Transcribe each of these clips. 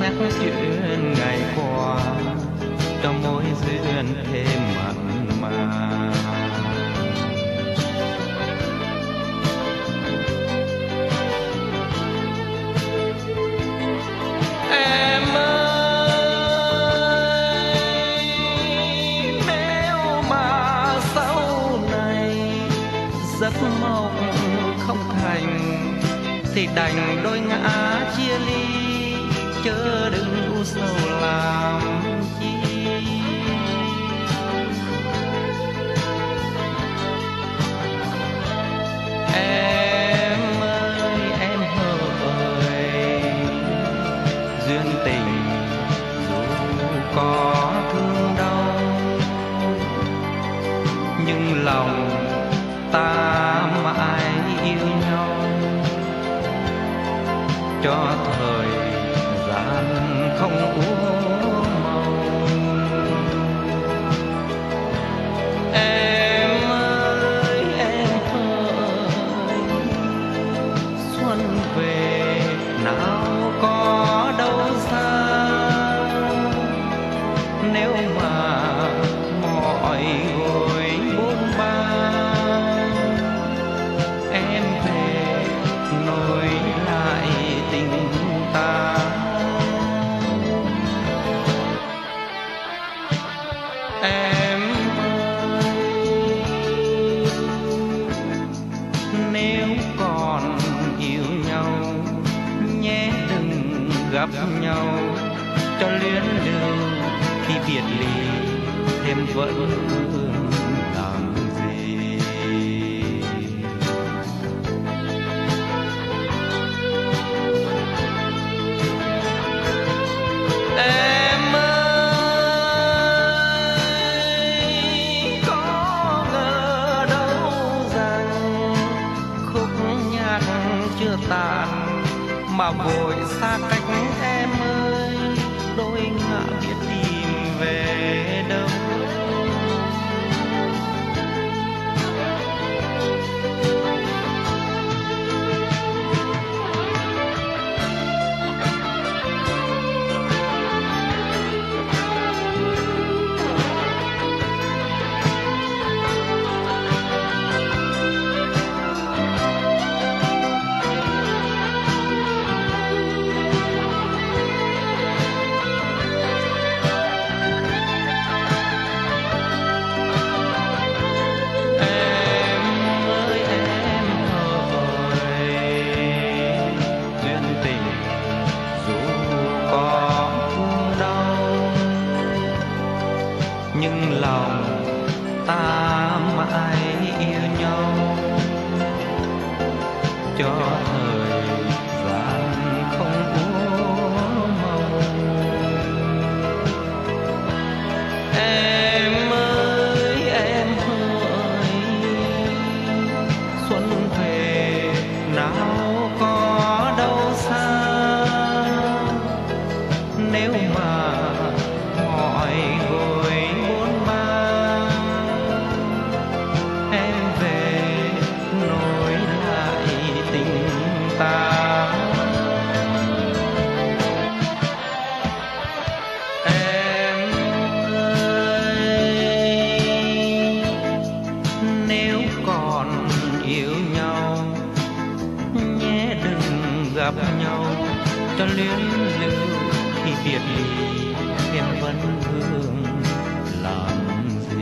nhắc chuyện ngày qua cho mối duyên thêm mặn mà. Em ơi, nếu mà sau này giấc mộng không thành thì đành đôi ngã chia ly, chớ đừng u sầu làm chi. Em ơi em hỡi, duyên tình dù có thương đau nhưng lòng ta mãi yêu nhau, cho thời gian không úa màu. Em ơi em hỡi, xuân về nào có đâu xa, nếu mà mọi gối bôn ba em về nối lại tình ta. Em ơi, nếu còn yêu nhau nhé đừng gặp nhau cho luyến lưu, khi biệt ly thêm vẫn làm gì. Em ơi, có ngờ đâu rằng khúc nhạc chưa tàn mà vội xa cách. Em ơi, đôi ngã biết tìm về đâu. Nhưng lòng ta mãi yêu nhau, cho thời gian không úa màu. Em ơi em hỡi, xuân về nào có đâu xa, nếu mà mọi gối ta. Em ơi, nếu còn yêu nhau nhé đừng gặp nhau cho luyến lưu, khi biệt ly thêm vẫn hương làm gì.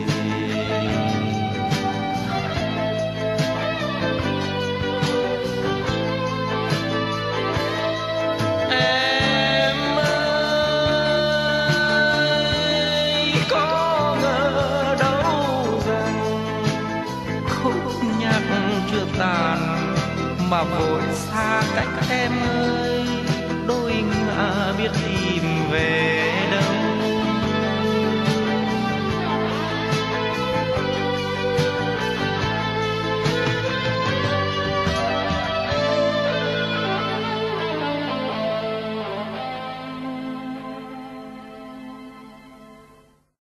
Tàn mà vội xa cách em ơi,